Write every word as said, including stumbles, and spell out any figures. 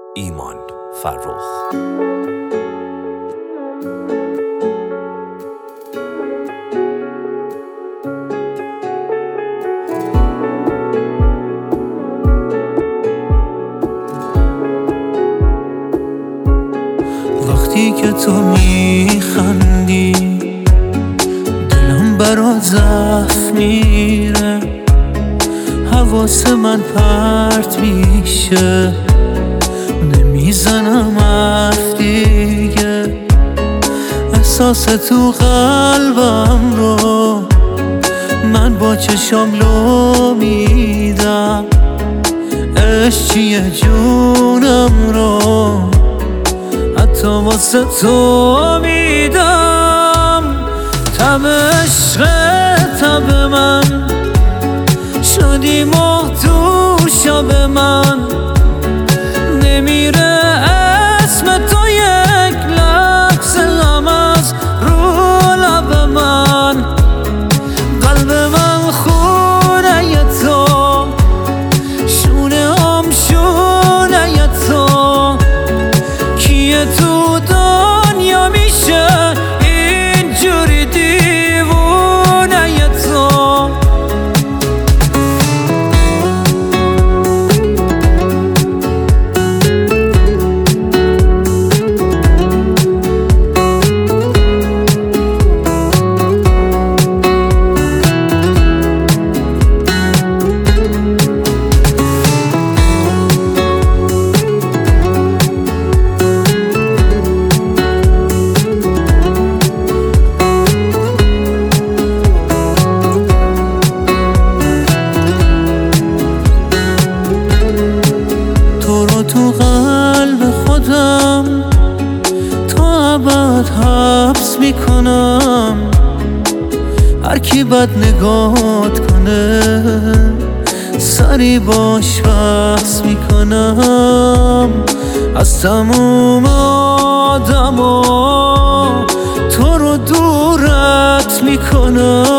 ایمان فرخ. وقتی که تو میخندی دلم برات ضعف میره، حواس من پرت میشه، نمیزنم حرف دیگه. احساس تو قلبم رو من با چشام لو میدم، عشق چیه جونم رو حتی واسه تو میدم. تب عشق تب من شدی ماه تو شب من، نمیره اسم تو یک لحظه هم از رو لب من. قلب من خونه تو، شونه هم شونه تو، کیه تو دنیا میشه اینجوری دیوونه تو؟ تو قلب خودم تا ابد حبس میکنم، هر کی بد نگات کنه سری باش بحث میکنم. از تموم آدما تو رو دورت میکنم.